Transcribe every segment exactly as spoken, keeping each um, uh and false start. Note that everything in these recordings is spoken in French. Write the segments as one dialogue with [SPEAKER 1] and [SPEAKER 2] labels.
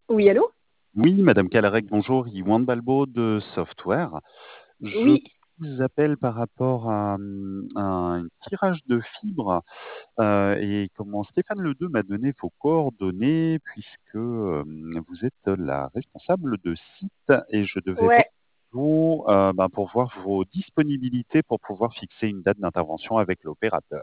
[SPEAKER 1] Oui, allô?
[SPEAKER 2] Oui, madame Calarec, bonjour, Ywan Balbo de Software. Je
[SPEAKER 1] Oui,
[SPEAKER 2] vous appelle par rapport à, hum, un tirage de fibres euh, et comment Stéphane Ledeux m'a donné vos coordonnées puisque euh, vous êtes la responsable de site et je devais voir
[SPEAKER 1] ouais.
[SPEAKER 2] vous euh, ben, pour voir vos disponibilités pour pouvoir fixer une date d'intervention avec l'opérateur.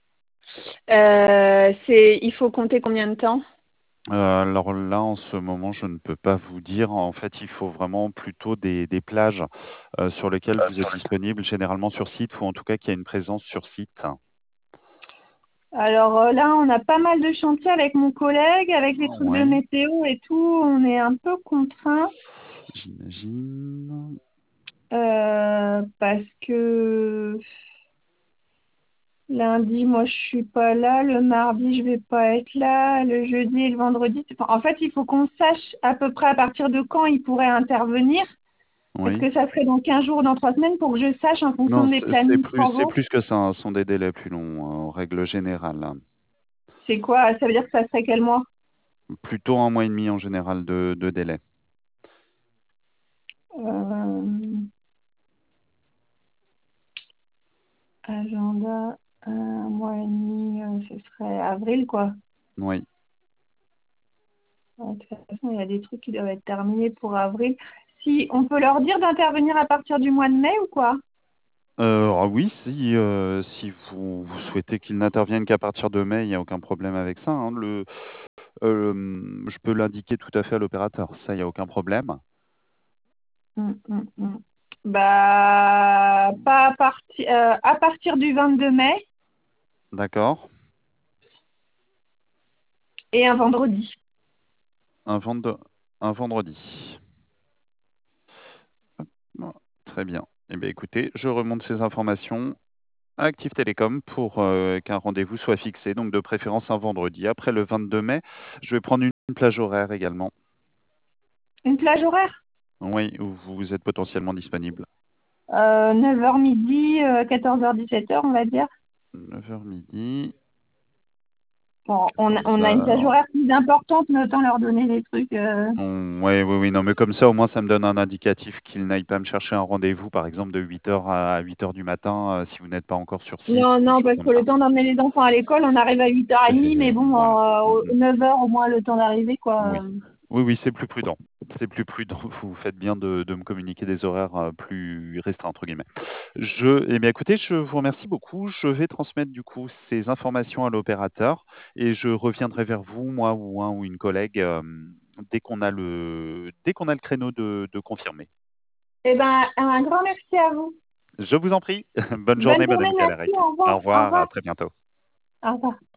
[SPEAKER 1] Euh, c'est, il faut compter combien de temps?
[SPEAKER 2] Euh, alors là, en ce moment, je ne peux pas vous dire. En fait, il faut vraiment plutôt des, des plages euh, sur lesquelles vous êtes disponible, généralement sur site, ou en tout cas qu'il y a une présence sur site.
[SPEAKER 1] Alors euh, là, on a pas mal de chantiers avec mon collègue, avec les trucs de
[SPEAKER 2] Oui,
[SPEAKER 1] météo et tout, on est un peu contraint
[SPEAKER 2] j'imagine.
[SPEAKER 1] euh, parce que lundi, moi, je suis pas là, le mardi, je vais pas être là, le jeudi et le vendredi. Enfin, en fait, il faut qu'on sache à peu près à partir de quand il pourrait intervenir. Est-ce
[SPEAKER 2] Oui.
[SPEAKER 1] que ça serait dans quinze jours ou dans trois semaines pour que je sache en fonction
[SPEAKER 2] Non,
[SPEAKER 1] de mes
[SPEAKER 2] c'est c'est
[SPEAKER 1] plannings
[SPEAKER 2] plus, c'est
[SPEAKER 1] travaux?
[SPEAKER 2] plus que ça. Ce sont des délais plus longs, en règle générale.
[SPEAKER 1] C'est quoi? Ça veut dire que ça serait quel mois?
[SPEAKER 2] Plutôt un mois et demi en général de, de délai.
[SPEAKER 1] Euh, agenda, un mois et demi, euh, ce serait avril, quoi.
[SPEAKER 2] Oui.
[SPEAKER 1] Ouais, de toute façon, il y a des trucs qui doivent être terminés pour avril. Si on peut leur dire d'intervenir à partir du mois de mai ou quoi?
[SPEAKER 2] Euh, ah oui, si, euh, si vous, vous souhaitez qu'il n'intervienne qu'à partir de mai, il n'y a aucun problème avec ça, hein. Le, euh, je peux l'indiquer tout à fait à l'opérateur, ça, il n'y a aucun problème.
[SPEAKER 1] Hum, hum, hum. Bah, pas à partir, euh, à partir du vingt-deux mai
[SPEAKER 2] D'accord.
[SPEAKER 1] et un vendredi.
[SPEAKER 2] Un, vende- un vendredi. Bon, très bien. Eh bien, écoutez, je remonte ces informations à Active Télécom pour euh, qu'un rendez-vous soit fixé, donc de préférence un vendredi. Après le vingt-deux mai, je vais prendre une, une plage horaire également.
[SPEAKER 1] Une plage horaire?
[SPEAKER 2] Oui, où vous êtes potentiellement disponible.
[SPEAKER 1] Euh, neuf heures midi, euh, quatorze heures dix-sept heures, on va dire.
[SPEAKER 2] neuf heures midi,
[SPEAKER 1] Bon, on, a-
[SPEAKER 2] quatorze
[SPEAKER 1] on a une plage
[SPEAKER 2] heures.
[SPEAKER 1] horaire plus importante, mais autant leur donner des trucs. euh,
[SPEAKER 2] Oui, oui, oui, non, mais comme ça, au moins, ça me donne un indicatif qu'il n'aille pas me chercher un rendez-vous, par exemple, de huit heures à huit heures du matin, euh, si vous n'êtes pas encore sur site
[SPEAKER 1] Non,
[SPEAKER 2] ou des
[SPEAKER 1] non,
[SPEAKER 2] choses
[SPEAKER 1] parce
[SPEAKER 2] comme
[SPEAKER 1] que
[SPEAKER 2] ça.
[SPEAKER 1] le temps d'emmener les enfants à l'école, on arrive à huit heures trente, mais
[SPEAKER 2] C'est-
[SPEAKER 1] bon,
[SPEAKER 2] Voilà. Mm,
[SPEAKER 1] euh,
[SPEAKER 2] mm.
[SPEAKER 1] neuf heures au moins le temps d'arriver, quoi.
[SPEAKER 2] Oui. Oui, oui, c'est plus prudent. C'est plus prudent. Vous faites bien de, de me communiquer des horaires euh, plus restreints, entre guillemets. Je, eh bien, écoutez, je vous remercie beaucoup. Je vais transmettre du coup ces informations à l'opérateur et je reviendrai vers vous, moi ou un ou une collègue, euh, dès qu'on a le, dès qu'on a le créneau de, de confirmer.
[SPEAKER 1] Eh ben, un grand merci à vous.
[SPEAKER 2] Je vous en prie. Bonne
[SPEAKER 1] Bonne
[SPEAKER 2] journée,
[SPEAKER 1] journée,
[SPEAKER 2] Madame
[SPEAKER 1] merci,
[SPEAKER 2] Calarec.
[SPEAKER 1] au
[SPEAKER 2] Au
[SPEAKER 1] revoir, au
[SPEAKER 2] revoir, à
[SPEAKER 1] revoir,
[SPEAKER 2] très bientôt.
[SPEAKER 1] au revoir.